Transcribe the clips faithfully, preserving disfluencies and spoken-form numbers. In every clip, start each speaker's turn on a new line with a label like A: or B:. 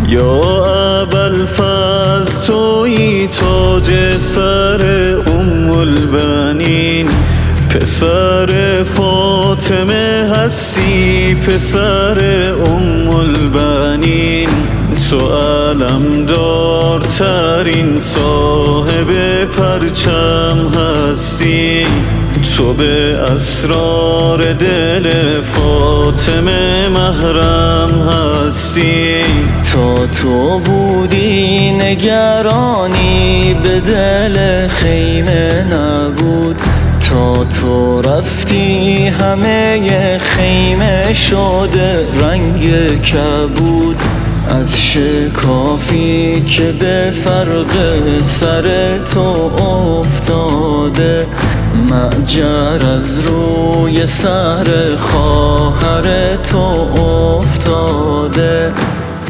A: یا ابوالفضل تویی تاج سر ام البنین، پسر فاطمه هستی پسر ام البنین. تو علمدارترین صاحب پرچم هستی، تو به اسرار دل فاطمه محرم هستی.
B: تا تو بودی نگرانی به دل خیمه نبود، تا تو رفتی همه خیمه شده رنگ کبود. از شکافی که به فرق سر تو افتاده، معجر از روی سر خواهر تو افتاده.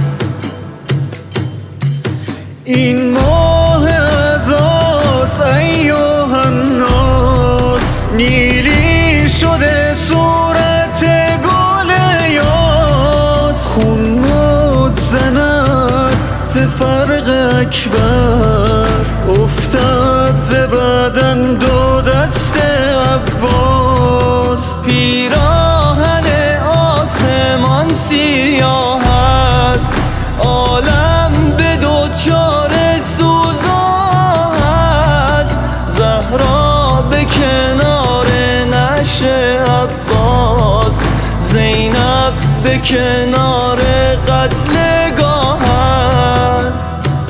A: این ماه عزاس ایها الناس، نیلی شده صورت گل یاس. خون مد زند ز فرق اکبر، افتاد ز بدن دو دست عباس.
B: پیراهن آسمان سیاه است، عالم به دوچار سوزان است. زهرا به کنار نعش عباس، زینب به کنار قتلگاه است.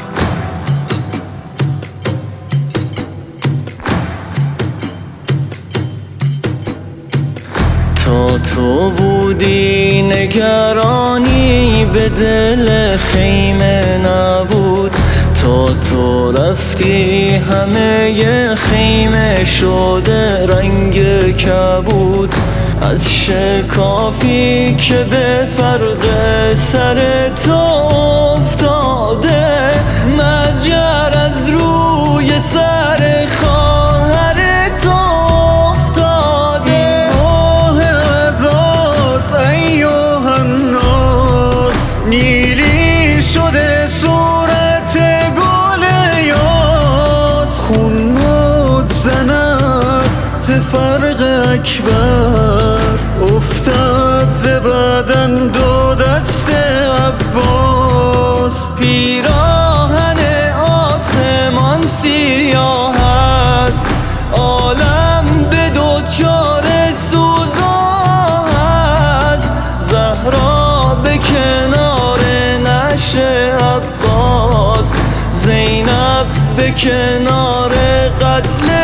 B: تا تو بودی نگرانی به دل خیمه نبود، تا تو رفتی همه خیمه شده رنگ کبود. از شکافی که به فرق سر تو افتاده، مجر از روی سر خواهر تو افتاده.
A: ماه عزاس ایها الناس، نیلی شده صورت گل یاس. خون مد زند ز فرق اکبر، افتاد ز بدن دو دست عباس.
B: پیراهن آسمان سیاه است، عالم به دوچار سوزان است. زهرا به کنار نعش عباس، زینب به کنار قتل